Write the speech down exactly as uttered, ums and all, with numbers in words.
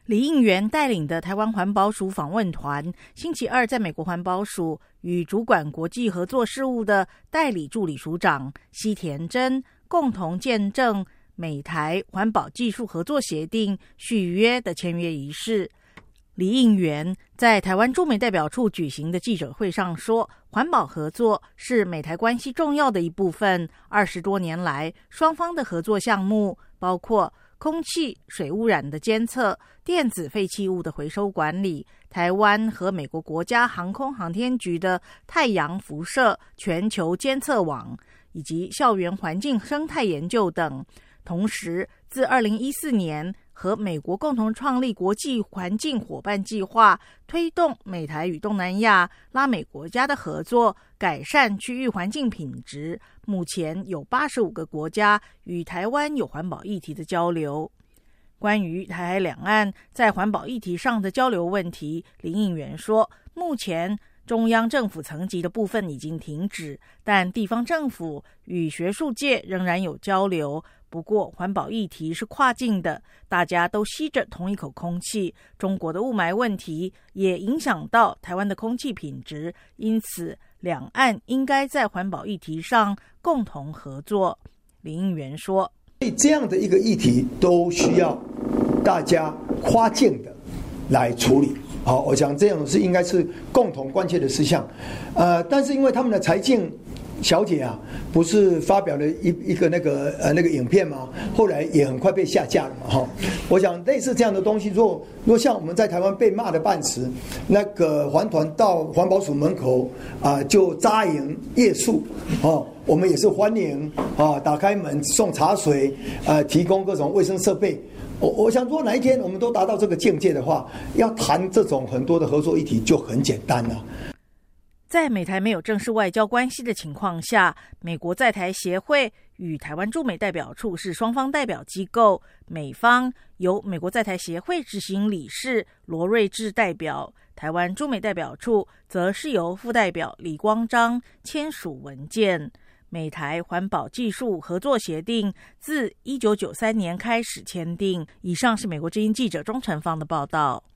李应元带领的台湾环保署访问团星期二在美国环保署与主管国际合作事务的代理助理署长西田真共同见证美台环保技术合作协定续约的签约仪式。李应元在台湾驻美代表处举行的记者会上说，环保合作是美台关系重要的一部分。二十多年来，双方的合作项目包括空气、水污染的监测、电子废弃物的回收管理、台湾和美国国家航空航天局的太阳辐射全球监测网，以及校园环境生态研究等。同时，自二零一四年和美国共同创立国际环境伙伴计划，推动美台与东南亚、拉美国家的合作，改善区域环境品质。目前有八十五个国家与台湾有环保议题的交流。关于台海两岸在环保议题上的交流问题，林应元说，目前中央政府层级的部分已经停止，但地方政府与学术界仍然有交流。不过环保议题是跨境的，大家都吸着同一口空气，中国的雾霾问题也影响到台湾的空气品质，因此两岸应该在环保议题上共同合作。林应元说， 所以这样的一个议题都需要大家跨境的来处理。好，我想这样是应该是共同关切的事项。呃，但是因为他们的财经小姐啊，不是发表了一一个那个呃那个影片吗？后来也很快被下架了嘛，哈。我想类似这样的东西，若若像我们在台湾被骂的半死，那个环团到环保署门口啊、呃、就扎营夜宿，哦，我们也是欢迎啊，打开门送茶水，呃，提供各种卫生设备。我我想，如果哪一天我们都达到这个境界的话，要谈这种很多的合作议题就很简单了。 在美台没有正式外交关系的情况下，美国在台协会与台湾驻美代表处是双方代表机构，美方由美国在台协会执行理事罗瑞智代表，台湾驻美代表处则是由副代表李光章签署文件。美台环保技术合作协定自一九九三年开始签订。以上是美国之音记者钟成芳的报道。